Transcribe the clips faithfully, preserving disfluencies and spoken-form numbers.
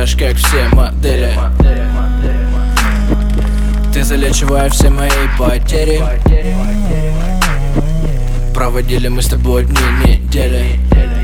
впираешь, как все модели. Ты залечиваешь все мои потери. Проводили мы с тобой дни, недели.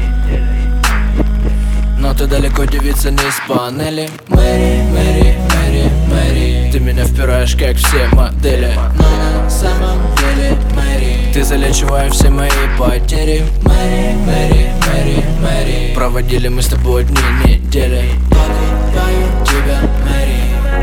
Но ты далеко, девица, не с панели. Мэри, Мэри, Мэри, Мэри, ты меня впираешь, как все модели. Но на самом деле, Мэри, ты залечиваешь все мои потери. Мэри, Мэри, Мэри, Мэри, проводили мы с тобой дни, недели. Покупаю тебя, Мэри.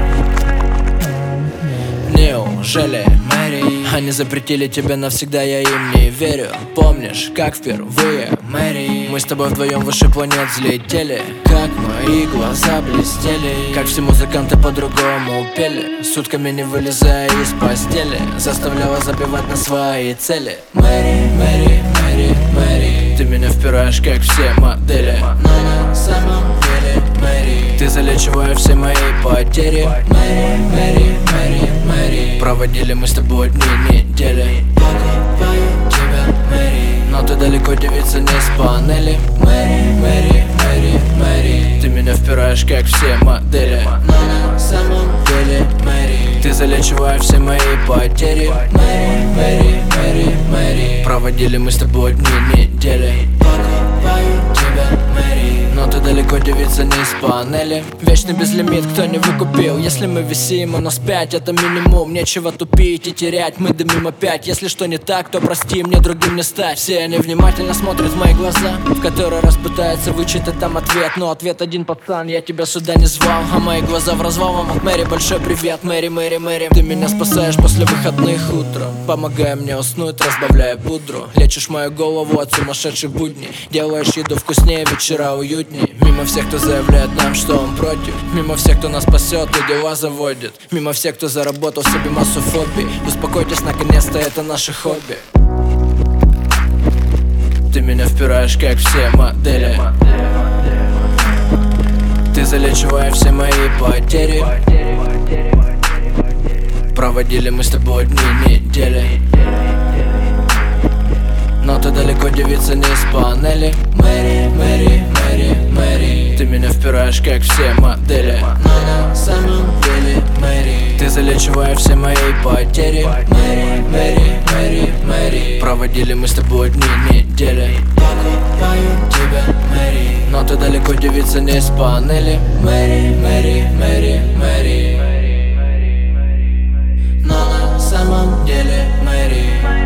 Неужели, Мэри, они запретили тебя навсегда, я им не верю. Помнишь, как впервые, Мэри, мы с тобой вдвоем выше планет взлетели. Как мои глаза блестели, как все музыканты по-другому пели, сутками не вылезая из постели, заставляла забивать на свои цели. Мэри, Мэри, Мэри, Мэри, ты меня впираешь, как все модели. Но на самом деле, Мэри, ты залечиваешь все мои потери. Мэри, Мэри, Мэри, Мэри, проводили мы с тобой дни, недели. Покупаю тебя, Мэри, но ты далеко, девица, не с панели. Мэри, Мэри, Мэри, Мэри, ты меня впираешь, как все модели. Но на самом деле, Мэри, ты залечиваешь все мои потери. Мэри, Мэри, Мэри, Мэри, проводили мы с тобой дни, недели. Покупаю тебя, Мэри, но ты далеко, девица, не с панели. Вечный безлимит, кто не выкупил. Если мы висим, у нас пять, это минимум. Нечего тупить и терять, мы дымим опять. Если что не так, то прости, мне другим не стать. Все они внимательно смотрят в мои глаза, в который раз пытаются вычитать там ответ. Но ответ один: пацан, я тебя сюда не звал. А мои глаза в развал, вам от Мэри большой привет. Мэри, Мэри, Мэри, ты меня спасаешь после выходных утром, помогая мне уснуть, разбавляя пудру. Лечишь мою голову от сумасшедших будней, делаешь еду вкуснее, вечера уютней. Мимо всех, кто заявляет нам, что он против, мимо всех, кто нас спасет и дела заводит, мимо всех, кто заработал себе массу фобий. Успокойтесь, наконец-то, это наше хобби. Ты меня впираешь, как все модели. Ты залечиваешь все мои потери. Проводили мы с тобой дни, недели. Но ты далеко, девица, не с панели. Мэри, Мэри, Мэри, Мэри, ты меня впираешь, как все модели. Но на самом деле, Мэри, ты залечиваешь все мои потери. Мэри, Мэри, Мэри, Мэри, проводили мы с тобой дни, недели. Покупаю тебя, Мэри, но ты далеко, девица, не с панели. Мэри, Мэри, Мэри, Мэри, но на самом деле, Мэри.